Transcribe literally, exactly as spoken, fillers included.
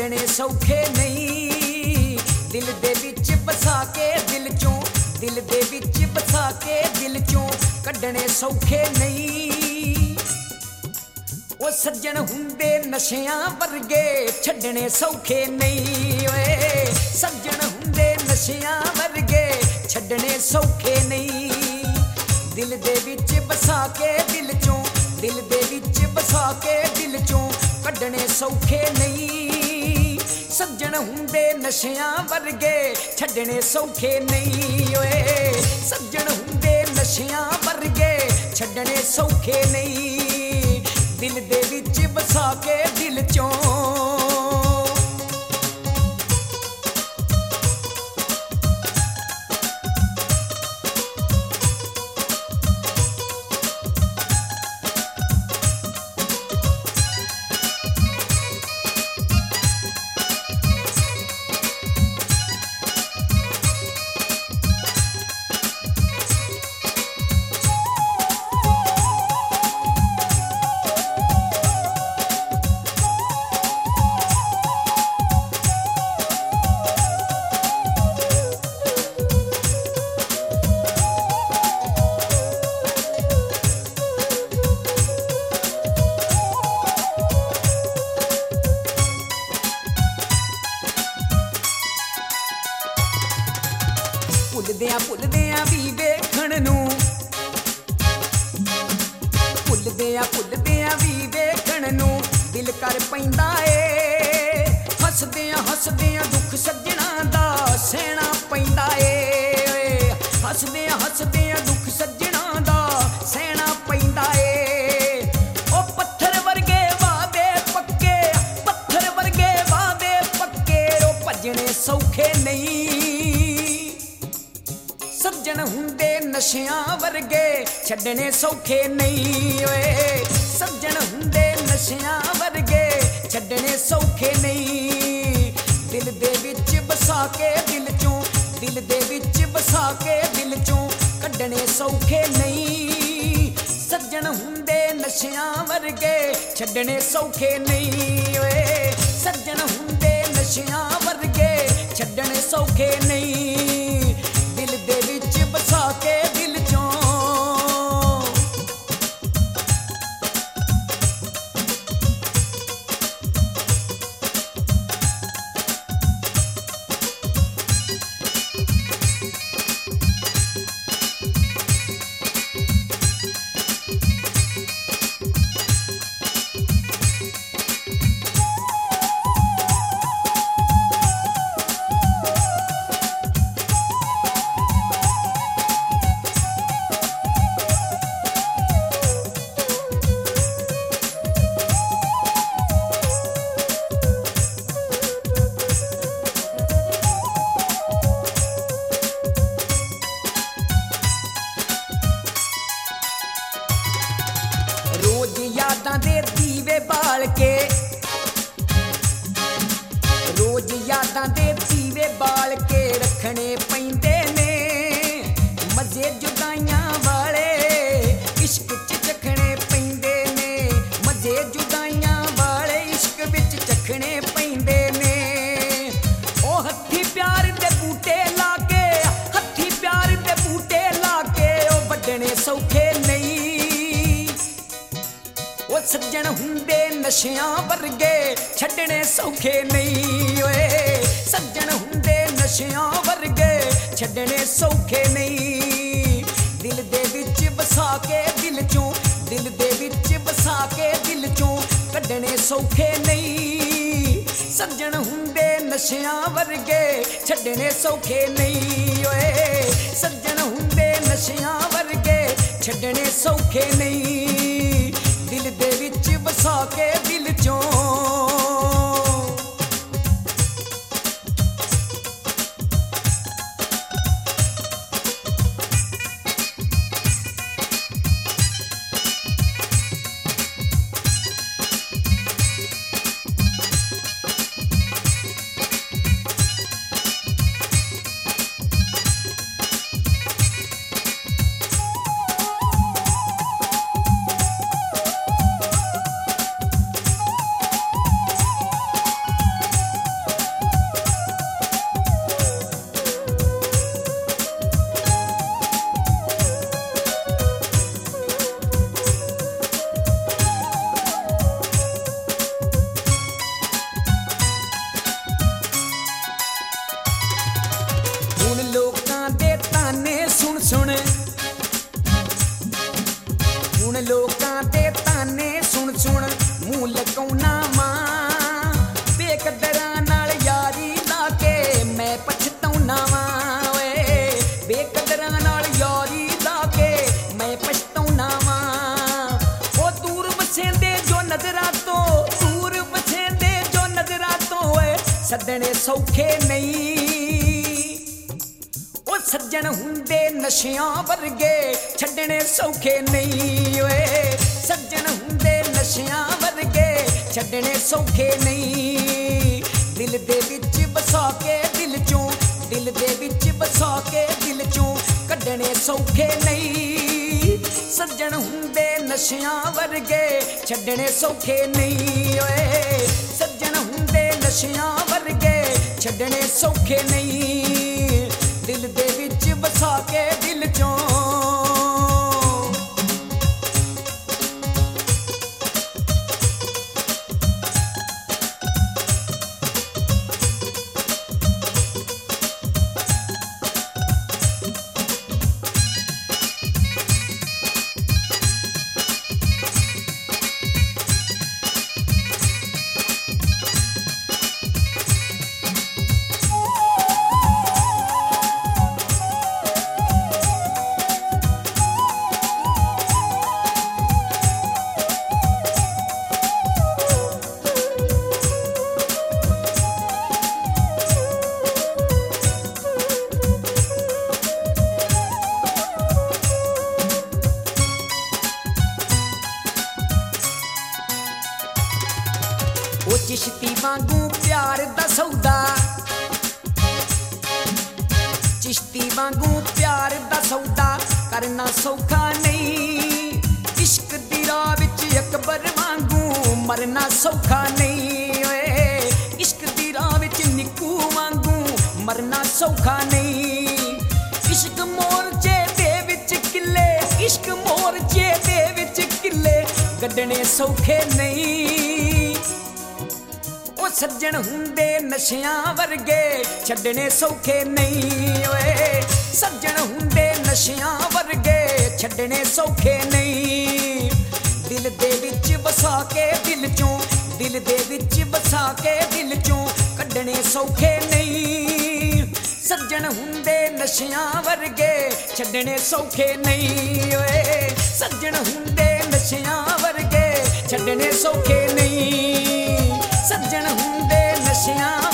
ਕੱਢਣੇ ਸੌਖੇ ਨਹੀਂ ਦਿਲ ਦੇ ਵਿੱਚ ਵਸਾ ਕੇ ਦਿਲ ਚੋਂ ਦਿਲ ਦੇ ਵਿੱਚ ਵਸਾ ਕੇ ਦਿਲ ਚੋਂ ਕੱਢਣੇ ਸੌਖੇ ਨਹੀਂ ਉਹ ਸੱਜਣ ਹੁੰਦੇ ਨਸ਼ਿਆਂ ਵਰਗੇ ਛੱਡਣੇ ਸੌਖੇ ਨਹੀਂ ਓਏ ਸੱਜਣ ਹੁੰਦੇ ਨਸ਼ਿਆਂ ਵਰਗੇ ਛੱਡਣੇ ਸੌਖੇ ਨਹੀਂ ਦਿਲ ਦੇ ਵਿੱਚ ਵਸਾ ਕੇ ਦਿਲ ਚੋਂ ਦਿਲ ਦੇ ਵਿੱਚ ਵਸਾ ਕੇ ਦਿਲ ਚੋਂ ਕੱਢਣੇ ਸੌਖੇ ਨਹੀਂ ਸੱਜਣ ਹੁੰਦੇ ਨਸ਼ਿਆਂ ਵਰਗੇ ਛੱਡਣੇ ਸੌਖੇ ਨਹੀਂ ਓਏ ਸੱਜਣ ਹੁੰਦੇ ਨਸ਼ਿਆਂ ਵਰਗੇ ਛੱਡਣੇ ਸੌਖੇ ਨਹੀਂ ਦਿਲ ਦੇ ਵਿੱਚ ਵਸਾ ਕੇ ਦਿਲ ਚੋਂ ਭੁੱਲਦਿਆਂ ਭੁੱਲਦਿਆਂ ਵੀ ਵੇਖਣ ਨੂੰ ਭੁੱਲਦਿਆਂ ਭੁੱਲਦਿਆਂ ਵੀ ਵੇਖਣ ਨੂੰ ਦਿਲ ਕਰ ਪੈਂਦਾ ਏ ਹੱਸਦਿਆਂ ਹੱਸਦਿਆਂ ਦੁੱਖ ਸੱਜਣਾ ਦਾ ਸਹਿਣਾ ਪੈਂਦਾ ਏ ਹੱਸਦਿਆਂ ਹੱਸਦਿਆਂ ਦੁੱਖ ਸੱਜਣਾ ਦਾ ਸਹਿਣਾ ਪੈਂਦਾ ਏ ਉਹ ਪੱਥਰ ਵਰਗੇ ਵਾਦੇ ਪੱਕੇ ਪੱਥਰ ਵਰਗੇ ਵਾਦੇ ਪੱਕੇ ਉਹ ਭੱਜਣੇ ਸੌਖੇ ਨਹੀਂ ਸੱਜਣ ਹੁੰਦੇ ਨਸ਼ਿਆਂ ਵਰਗੇ ਛੱਡਣੇ ਸੌਖੇ ਨਹੀਂ ਓਏ ਸੱਜਣ ਹੁੰਦੇ ਨਸ਼ਿਆਂ ਵਰਗੇ ਛੱਡਣੇ ਸੌਖੇ ਨਹੀਂ ਦਿਲ ਦੇ ਵਿੱਚ ਵਸਾ ਕੇ ਦਿਲ ਚੋਂ ਦਿਲ ਦੇ ਵਿੱਚ ਵਸਾ ਕੇ ਦਿਲ ਚੋਂ ਕੱਢਣੇ ਸੌਖੇ ਨਹੀਂ ਸੱਜਣ ਹੁੰਦੇ ਨਸ਼ਿਆਂ ਵਰਗੇ ਛੱਡਣੇ ਸੌਖੇ ਨਹੀਂ ਓਏ ਸੱਜਣ ਹੁੰਦੇ ਨਸ਼ਿਆਂ ਵਰਗੇ ਛੱਡਣੇ ਸੌਖੇ ਨਹੀਂ ਦਿਲ ਦੇ ਵਿੱਚ ਵਸਾ ਕੇ ਦਿਲ ਚੋਂ यादां दे दीवे बाल के रोज यादां दे दीवे बाल के रखने पैंदे ने मजे जुदाइयां वाले इश्क च चखने पैंदे ने मजे जुदाइयां वाले इश्क विच चखने पैंदे ने ओ हत्थी प्यार दे बूटे ला के हत्थी प्यार दे बूटे ला के ओ वड्डने सौखे नहीं सज्जण हुंदे नशियां वर्गे छड्डणे सौखे नहीं ओए सज्जण हुंदे नशियां वर्गे छड्डणे सौखे नहीं दिल दे विच वसा के दिल चों दिल दे विच वसा के दिल चों कड्डणे सौखे नहीं सज्जण हुंदे नशियां वर्गे छड्डणे सौखे नहीं ओए सज्जण हुंदे नशियां वर्गे छड्डणे सौखे नहीं दिल दे विच वसा के दिल चों ਸੱਦਣੇ ਸੌਖੇ ਨਹੀਂ। ਉਹ ਸੱਜਣ ਹੁੰਦੇ ਨਸ਼ਿਆਂ ਵਰਗੇ ਛੱਡਣੇ ਸੌਖੇ ਨਹੀਂ ਓਏ। ਸੱਜਣ ਹੁੰਦੇ ਨਸ਼ਿਆਂ ਵਰਗੇ ਛੱਡਣੇ ਸੌਖੇ ਨਹੀਂ। ਦਿਲ ਦੇ ਵਿੱਚ ਵਸਾ ਕੇ ਦਿਲ ਚੋਂ ਦਿਲ ਦੇ ਵਿੱਚ ਵਸਾ ਕੇ ਦਿਲ ਚੋਂ ਕੱਢਣੇ ਸੌਖੇ ਨਹੀਂ। ਸੱਜਣ ਹੁੰਦੇ ਨਸ਼ਿਆਂ ਵਰਗੇ ਛੱਡਣੇ ਸੌਖੇ ਨਹੀਂ ਓਏ। ਸੱਜਣ ਹੁੰਦੇ ਨਸ਼ਿਆਂ ਵਰਗੇ ਛੱਡਣੇ ਸੌਖੇ ਨਹੀਂ। ਦਿਲ ਦੇ ਵਿੱਚ ਵਸਾ ਕੇ ਦਿਲ ਚੋਂ ਉਹ ਚਿਸ਼ਤੀ ਵਾਂਗੂ ਪਿਆਰ ਦਾ ਸੌਦਾ ਚਿਸ਼ਤੀ ਵਾਂਗੂ ਪਿਆਰ ਦਾ ਸੌਦਾ ਕਰਨਾ ਸੌਖਾ ਨਹੀਂ। ਇਸ਼ਕ ਦੀ ਰਾਹ ਵਿੱਚ ਅਕਬਰ ਵਾਂਗੂ ਮਰਨਾ ਸੌਖਾ ਨਹੀਂ ਓਏ। ਇਸ਼ਕ ਦੀ ਰਾਹ ਵਿੱਚ ਨਿੱਕੂ ਵਾਂਗੂ ਮਰਨਾ ਸੌਖਾ ਨਹੀਂ। ਇਸ਼ਕ ਮੋਰਚੇ ਦੇ ਵਿੱਚ ਕਿੱਲੇ ਇਸ਼ਕ ਮੋਰਚੇ ਦੇ ਵਿੱਚ ਕਿੱਲੇ ਗੱਡਣੇ ਸੌਖੇ ਨਹੀਂ। ਉਹ ਸੱਜਣ ਹੁੰਦੇ ਨਸ਼ਿਆਂ ਵਰਗੇ ਛੱਡਣੇ ਸੌਖੇ ਨਹੀਂ ਓਏ। ਸੱਜਣ ਹੁੰਦੇ ਨਸ਼ਿਆਂ ਵਰਗੇ ਛੱਡਣੇ ਸੌਖੇ ਨਹੀਂ। ਦਿਲ ਦੇ ਵਿੱਚ ਵਸਾ ਕੇ ਦਿਲ ਚੋਂ ਦਿਲ ਦੇ ਵਿੱਚ ਵਸਾ ਕੇ ਦਿਲ ਚੋਂ ਕੱਢਣੇ ਸੌਖੇ ਨਹੀਂ। ਸੱਜਣ ਹੁੰਦੇ ਨਸ਼ਿਆਂ ਵਰਗੇ ਛੱਡਣੇ ਸੌਖੇ ਨਹੀਂ ਓਏ। ਸੱਜਣ ਹੁੰਦੇ ਨਸ਼ਿਆਂ ਵਰਗੇ ਛੱਡਣੇ ਸੌਖੇ ਨਹੀਂ। ਸੱਜਣ ਹੁੰਦੇ ਨਸ਼ਿਆਂ